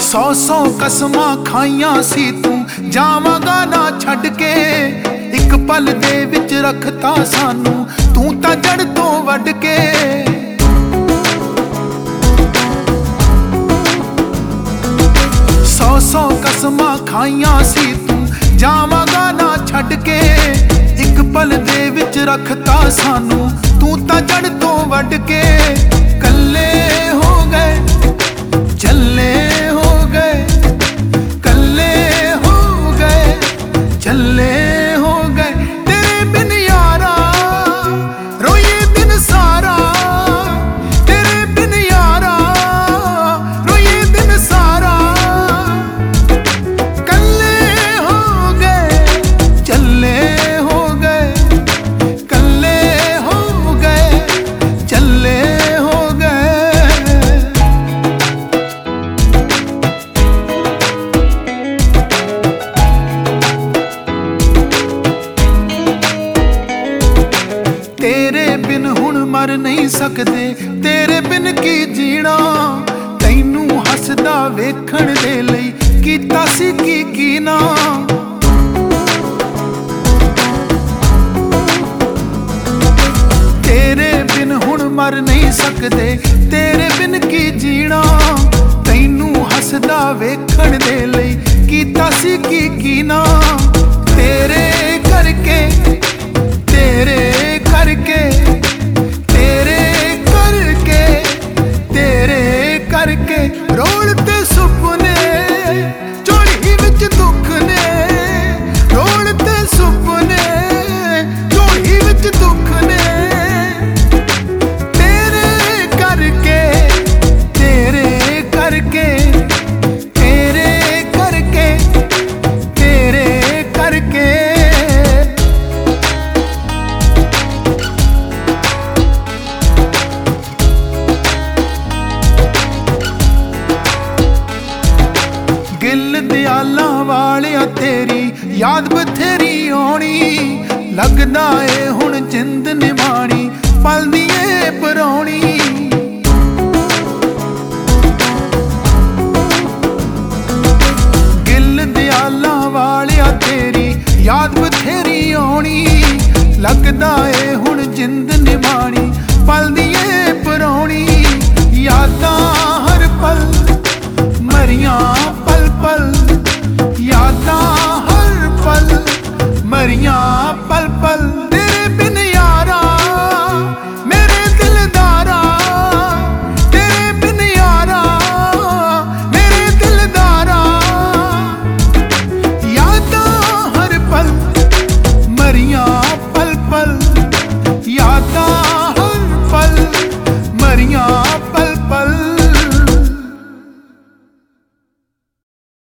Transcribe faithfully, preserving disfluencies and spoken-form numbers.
सौ सौ कसमां खाइयां सी तू जावांगा ना छड्ड के, एक पल दे विच रखता सानू तू तां जड़ तो वड्ड के। सौ सौ कसमां खाइयां सी तू जावांगा ना छड्ड के, एक पल दे विच रखता सानू तू तां जड़ तो वड्ड के। कल्ले हो गए चले हो गए, कल्ले हो गए चले हो गए, तेरे बिन यारा रोइए दिन सारा, तेरे बिन यारा रोइए दिन सारा। कल्ले हो गए चले हो गए, कल्ले हो गए चले हो गए। तेरे बिन हुण मर नहीं सकदे, तेरे बिन की जीना, तैनू हसदा वेखण दे लई कीता सी की कीना। तेरे बिन हुण मर नहीं सकदे, तेरे बिन की जीना, तैनू हसदा वेखण दे लई कीता सी की कीना। तेरे करके तेरे करके तेरे करके तेरे करके रोलते सुपने झोली विच दुख ने, रोलते सुपने झोली विच दुख ने। तेरे करके तेरे करके तेरे करके तेरे करके। गिल दयाला वालिया तेरी याद बथेरी आउणी, लगदा ए हुण जिंद निभाणी पल दी